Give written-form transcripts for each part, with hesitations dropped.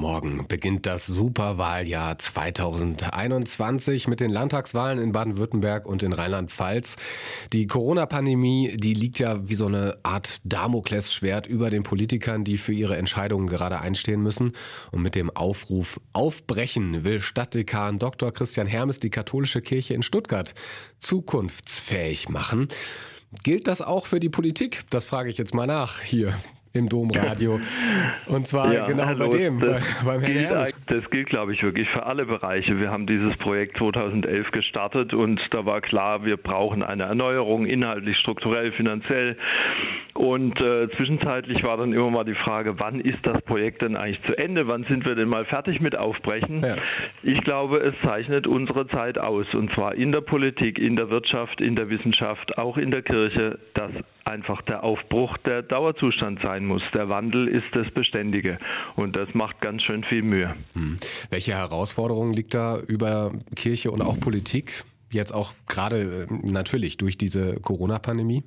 Morgen beginnt das Superwahljahr 2021 mit den Landtagswahlen in Baden-Württemberg und in Rheinland-Pfalz. Die Corona-Pandemie, die liegt ja wie so eine Art Damoklesschwert über den Politikern, die für ihre Entscheidungen gerade einstehen müssen. Und mit dem Aufruf Aufbrechen will Stadtdekan Dr. Christian Hermes die katholische Kirche in Stuttgart zukunftsfähig machen. Gilt das auch für die Politik? Das frage ich jetzt mal nach hier im Domradio. Und zwar beim Herrn Hermes. Das gilt, glaube ich, wirklich für alle Bereiche. Wir haben dieses Projekt 2011 gestartet und da war klar, wir brauchen eine Erneuerung, inhaltlich, strukturell, finanziell. Und zwischenzeitlich war dann immer mal die Frage, wann ist das Projekt denn eigentlich zu Ende? Wann sind wir denn mal fertig mit Aufbrechen? Ja. Ich glaube, es zeichnet unsere Zeit aus. Und zwar in der Politik, in der Wirtschaft, in der Wissenschaft, auch in der Kirche, dass einfach der Aufbruch der Dauerzustand sein muss. Der Wandel ist das Beständige. Und das macht ganz schön viel Mühe. Welche Herausforderungen liegt da über Kirche und auch Politik? Jetzt auch gerade natürlich durch diese Corona-Pandemie?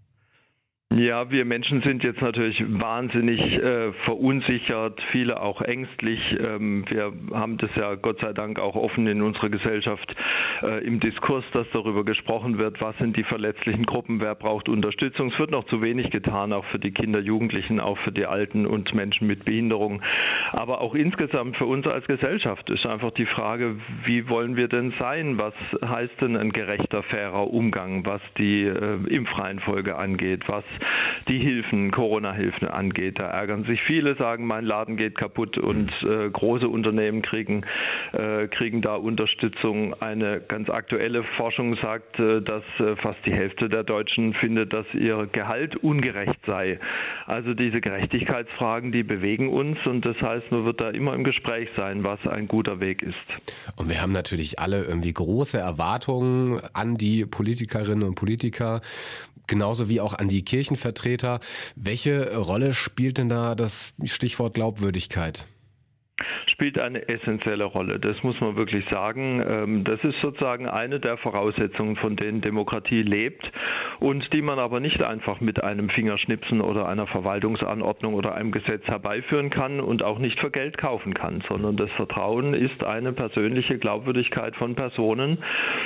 Ja, wir Menschen sind jetzt natürlich wahnsinnig verunsichert, viele auch ängstlich. Wir haben das ja Gott sei Dank auch offen in unserer Gesellschaft im Diskurs, dass darüber gesprochen wird, was sind die verletzlichen Gruppen, wer braucht Unterstützung. Es wird noch zu wenig getan, auch für die Kinder, Jugendlichen, auch für die Alten und Menschen mit Behinderung. Aber auch insgesamt für uns als Gesellschaft ist einfach die Frage, wie wollen wir denn sein? Was heißt denn ein gerechter, fairer Umgang, was die Impfreihenfolge angeht, was die Hilfen, Corona-Hilfen angeht. Da ärgern sich viele, sagen, mein Laden geht kaputt und große Unternehmen kriegen da Unterstützung. Eine ganz aktuelle Forschung sagt, dass fast die Hälfte der Deutschen findet, dass ihr Gehalt ungerecht sei. Also diese Gerechtigkeitsfragen, die bewegen uns und das heißt, man wird da immer im Gespräch sein, was ein guter Weg ist. Und wir haben natürlich alle irgendwie große Erwartungen an die Politikerinnen und Politiker, genauso wie auch an die Kirchenvertreter. Welche Rolle spielt denn da das Stichwort Glaubwürdigkeit? Spielt eine essentielle Rolle. Das muss man wirklich sagen. Das ist sozusagen eine der Voraussetzungen, von denen Demokratie lebt und die man aber nicht einfach mit einem Fingerschnipsen oder einer Verwaltungsanordnung oder einem Gesetz herbeiführen kann und auch nicht für Geld kaufen kann, sondern das Vertrauen ist eine persönliche Glaubwürdigkeit von Personen.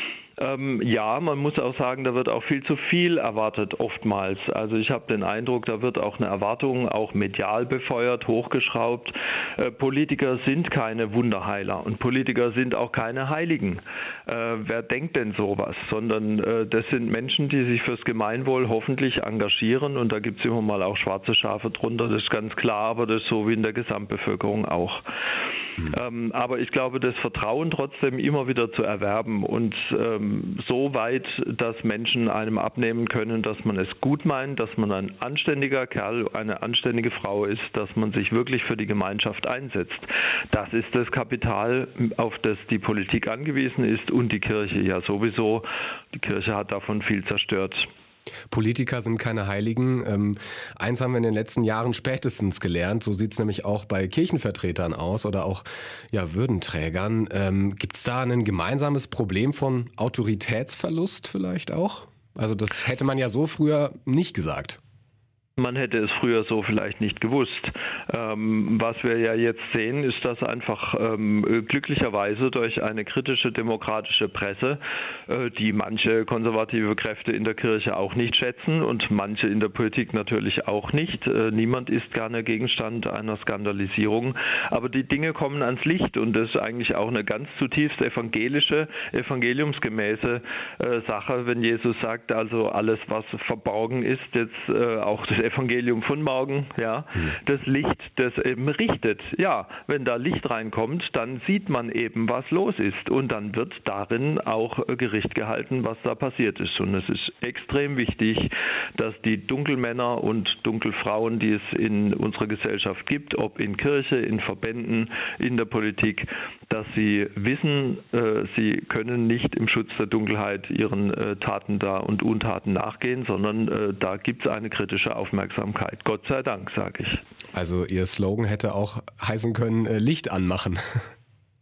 Ja, man muss auch sagen, da wird auch viel zu viel erwartet oftmals. Also ich habe den Eindruck, da wird auch eine Erwartung auch medial befeuert, hochgeschraubt. Politiker sind keine Wunderheiler und Politiker sind auch keine Heiligen. Wer denkt denn sowas? Sondern das sind Menschen, die sich fürs Gemeinwohl hoffentlich engagieren und da gibt es immer mal auch schwarze Schafe drunter, das ist ganz klar, aber das ist so wie in der Gesamtbevölkerung auch. Aber ich glaube, das Vertrauen trotzdem immer wieder zu erwerben und so weit, dass Menschen einem abnehmen können, dass man es gut meint, dass man ein anständiger Kerl, eine anständige Frau ist, dass man sich wirklich für die Gemeinschaft einsetzt. Das ist das Kapital, auf das die Politik angewiesen ist und die Kirche ja sowieso. Die Kirche hat davon viel zerstört. Politiker sind keine Heiligen. Eins haben wir in den letzten Jahren spätestens gelernt, so sieht es nämlich auch bei Kirchenvertretern aus oder auch Würdenträgern. Gibt es da ein gemeinsames Problem von Autoritätsverlust vielleicht auch? Also das hätte man ja so früher nicht gesagt. Man hätte es früher so vielleicht nicht gewusst. Was wir ja jetzt sehen, ist, dass einfach glücklicherweise durch eine kritische demokratische Presse, die manche konservative Kräfte in der Kirche auch nicht schätzen und manche in der Politik natürlich auch nicht. Niemand ist gerne Gegenstand einer Skandalisierung. Aber die Dinge kommen ans Licht und das ist eigentlich auch eine ganz zutiefst evangelische, evangeliumsgemäße Sache, wenn Jesus sagt, also alles, was verborgen ist, jetzt auch das Evangelium von morgen, ja, das Licht, das eben richtet. Ja, wenn da Licht reinkommt, dann sieht man eben, was los ist und dann wird darin auch Gericht gehalten, was da passiert ist. Und es ist extrem wichtig, dass die Dunkelmänner und Dunkelfrauen, die es in unserer Gesellschaft gibt, ob in Kirche, in Verbänden, in der Politik, dass sie wissen, sie können nicht im Schutz der Dunkelheit ihren Taten da und Untaten nachgehen, sondern da gibt es eine kritische Aufmerksamkeit. Gott sei Dank, sage ich. Also Ihr Slogan hätte auch heißen können, Licht anmachen.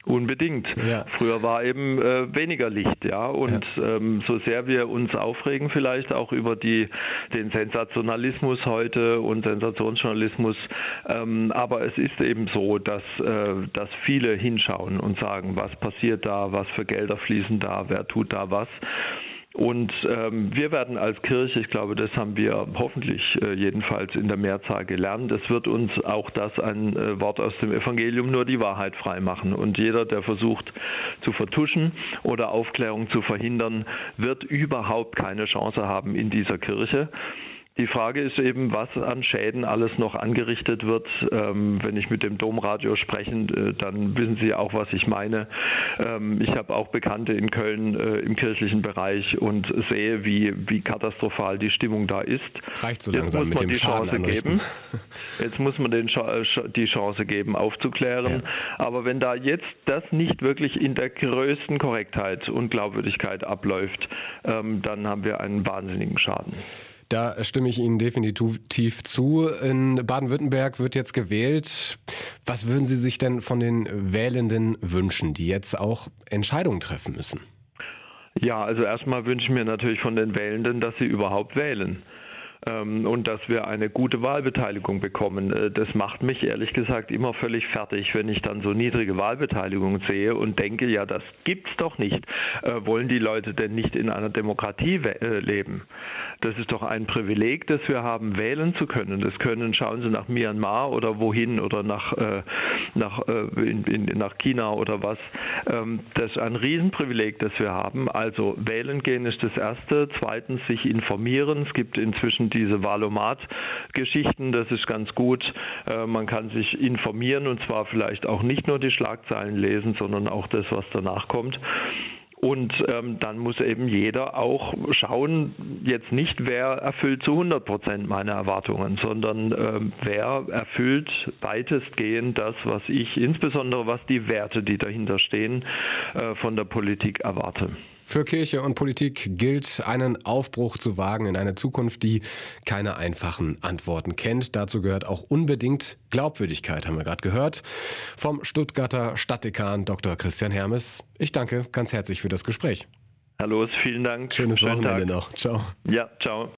Unbedingt. Ja. Früher war eben weniger Licht, ja. Und so sehr wir uns aufregen vielleicht auch über den Sensationalismus heute und Sensationsjournalismus, aber es ist eben so, dass viele hinschauen und sagen, was passiert da, was für Gelder fließen da, wer tut da was. Und wir werden als Kirche, ich glaube, das haben wir hoffentlich jedenfalls in der Mehrzahl gelernt, es wird uns auch das ein Wort aus dem Evangelium nur die Wahrheit frei machen. Und jeder, der versucht zu vertuschen oder Aufklärung zu verhindern, wird überhaupt keine Chance haben in dieser Kirche. Die Frage ist eben, was an Schäden alles noch angerichtet wird. Wenn ich mit dem Domradio spreche, dann wissen Sie auch, was ich meine. Ich habe auch Bekannte in Köln im kirchlichen Bereich und sehe, wie katastrophal die Stimmung da ist. Reicht so langsam mit dem Schaden anrichten. Jetzt muss man die Chance geben, aufzuklären. Ja. Aber wenn da jetzt das nicht wirklich in der größten Korrektheit und Glaubwürdigkeit abläuft, dann haben wir einen wahnsinnigen Schaden. Da stimme ich Ihnen definitiv zu. In Baden-Württemberg wird jetzt gewählt. Was würden Sie sich denn von den Wählenden wünschen, die jetzt auch Entscheidungen treffen müssen? Ja, also erstmal wünsche ich mir natürlich von den Wählenden, dass sie überhaupt wählen. Und dass wir eine gute Wahlbeteiligung bekommen. Das macht mich ehrlich gesagt immer völlig fertig, wenn ich dann so niedrige Wahlbeteiligung sehe und denke, ja, das gibt's doch nicht. Wollen die Leute denn nicht in einer Demokratie leben? Das ist doch ein Privileg, das wir haben, wählen zu können. Das können, schauen Sie nach Myanmar oder wohin oder nach China oder was. Das ist ein Riesenprivileg, das wir haben. Also wählen gehen ist das Erste. Zweitens sich informieren. Es gibt inzwischen diese Wahlomat-Geschichten, das ist ganz gut. Man kann sich informieren und zwar vielleicht auch nicht nur die Schlagzeilen lesen, sondern auch das, was danach kommt. Und dann muss eben jeder auch schauen, jetzt nicht, wer erfüllt zu 100% meine Erwartungen, sondern wer erfüllt weitestgehend das, was ich, insbesondere was die Werte, die dahinter stehen, von der Politik erwarte. Für Kirche und Politik gilt, einen Aufbruch zu wagen in eine Zukunft, die keine einfachen Antworten kennt. Dazu gehört auch unbedingt Glaubwürdigkeit, haben wir gerade gehört. Vom Stuttgarter Stadtdekan Dr. Christian Hermes. Ich danke ganz herzlich für das Gespräch. Herr Loos, vielen Dank. Schönes Wochenende noch. Ciao. Ja, ciao.